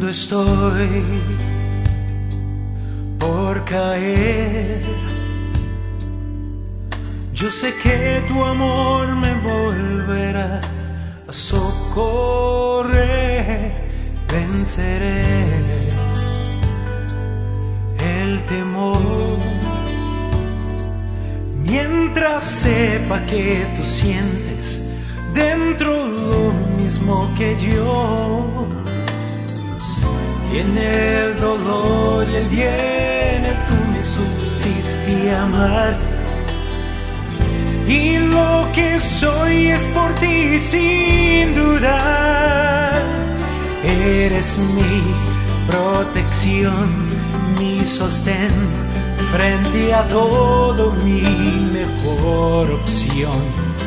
cuando estoy por caer, yo sé que tu amor me volverá a socorrer. Venceré el temor mientras sepa que tú sientes dentro lo mismo que yo. Y en el dolor y el bien tú me supiste amar, y lo que soy es por ti sin dudar. Eres mi protección, mi sostén frente a todo, mi mejor opción.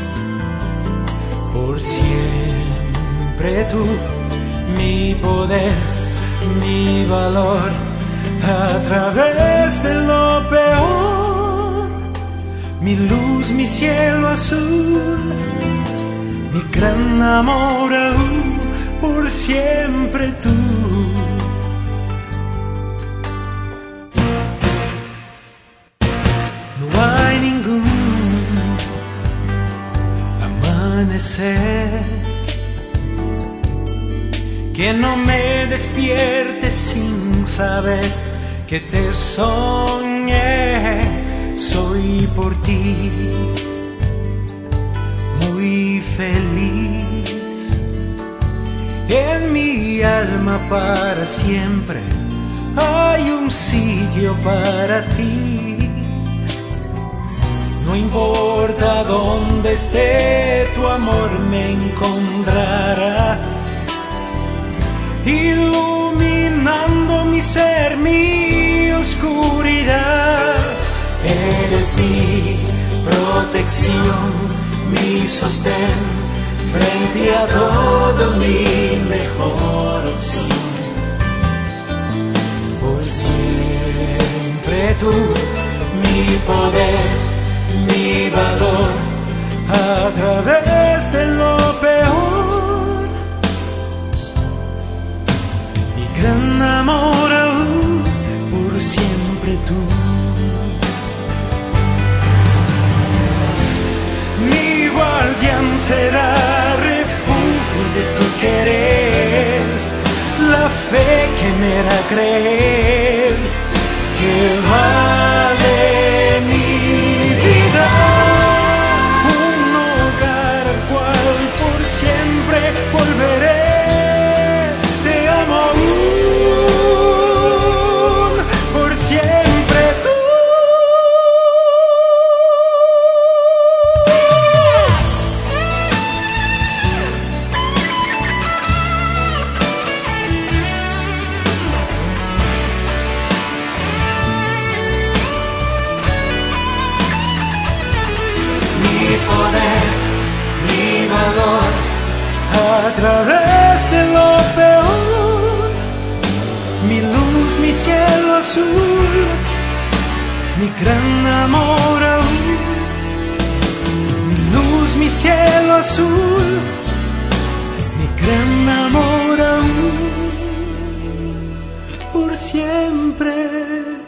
Por siempre tú, mi poder, mi valor, a través de lo peor, mi luz, mi cielo azul, mi gran amor aún, por siempre tú. No hay ningún amanecer que no me despierte sin saber que te soñé. Soy por ti muy feliz. En mi alma para siempre hay un sitio para ti. No importa dónde esté, tu amor me encontrará, iluminando mi ser, mi oscuridad. Eres mi protección, mi sostén frente a todo, mi mejor opción. Por siempre tú, mi poder, mi valor, a través de lo peor, mi gran amor aún, por siempre tú. Mi guardián será refugio de tu querer, la fe que me hará creer que vale mi vida. Un hogar al cual por siempre volveré. Te amo aún, por siempre tú. A través de lo peor, mi luz, mi cielo azul, mi gran amor aún, mi luz, mi cielo azul, mi gran amor aún, por siempre.